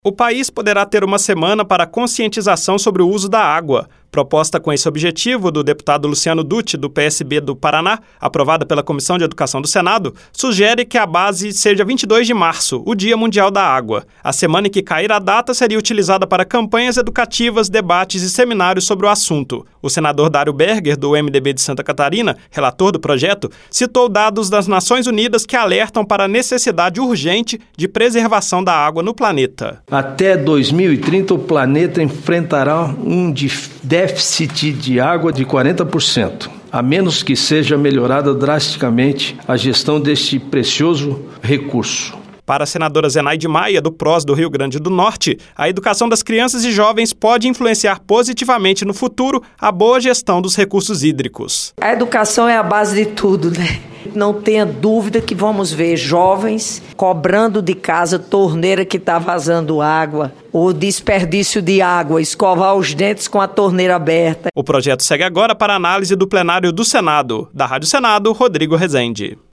O país poderá ter uma semana para conscientização sobre o uso da água. Proposta com esse objetivo do deputado Luciano Dutti, do PSB do Paraná, aprovada pela Comissão de Educação do Senado, sugere que a base seja 22 de março, o Dia Mundial da Água. A semana em que cair a data seria utilizada para campanhas educativas, debates e seminários sobre o assunto. O senador Dário Berger, do MDB de Santa Catarina, relator do projeto, citou dados das Nações Unidas que alertam para a necessidade urgente de preservação da água no planeta. Até 2030, o planeta enfrentará um déficit de água de 40%, a menos que seja melhorada drasticamente a gestão deste precioso recurso. Para a senadora Zenaide Maia, do PROS do Rio Grande do Norte, a educação das crianças e jovens pode influenciar positivamente no futuro a boa gestão dos recursos hídricos. A educação é a base de tudo, né? Não tenha dúvida que vamos ver jovens cobrando de casa torneira que está vazando água, ou desperdício de água, escovar os dentes com a torneira aberta. O projeto segue agora para análise do plenário do Senado. Da Rádio Senado, Rodrigo Rezende.